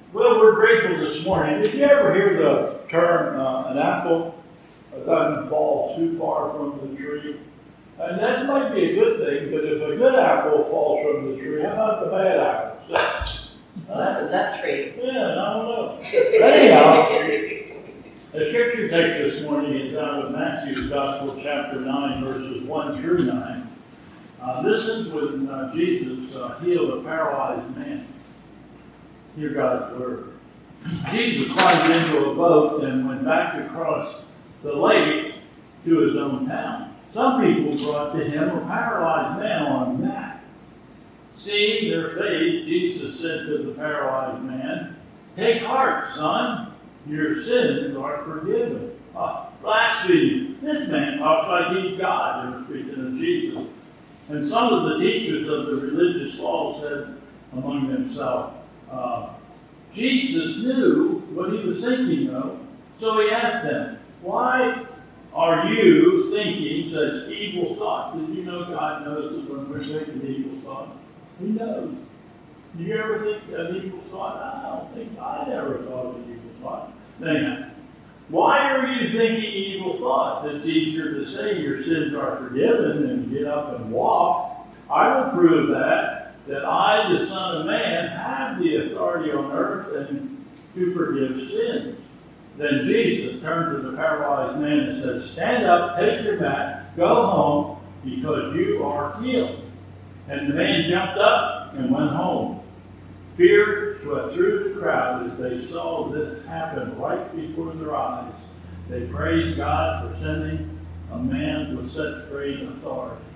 Well, we're grateful this morning. Did you ever hear the term, an apple doesn't fall too far from the tree? And that might be a good thing, but if a good apple falls from the tree, how about the bad apples? Well, that's a nut tree. Yeah, I don't know. Anyhow, the scripture text this morning is out of Matthew's Gospel, chapter 9, verses 1 through 9. This is when Jesus healed a paralyzed man. Hear God's word. Jesus climbed into a boat and went back across the lake to his own town. Some people brought to him a paralyzed man on a mat. Seeing their faith, Jesus said to the paralyzed man, "Take heart, son, your sins are forgiven." Blasphemy. This man talks like he's God. They were speaking of Jesus. And some of the teachers of the religious law said among themselves, Jesus knew what he was thinking of, so he asked them, "Why are you thinking such evil thoughts?" Did you know God knows that when we're thinking evil thoughts? He knows. Do you ever think an evil thought? I don't think I ever thought of an evil thought. Anyhow, why are you thinking evil thoughts? It's easier to say your sins are forgiven and get up and walk. I will prove that I, the Son of Man, have the authority on earth and to forgive sins. Then Jesus turned to the paralyzed man and said, "Stand up, take your mat, go home, because you are healed." And the man jumped up and went home. Fear swept through the crowd as they saw this happen right before their eyes. They praised God for sending a man with such great authority.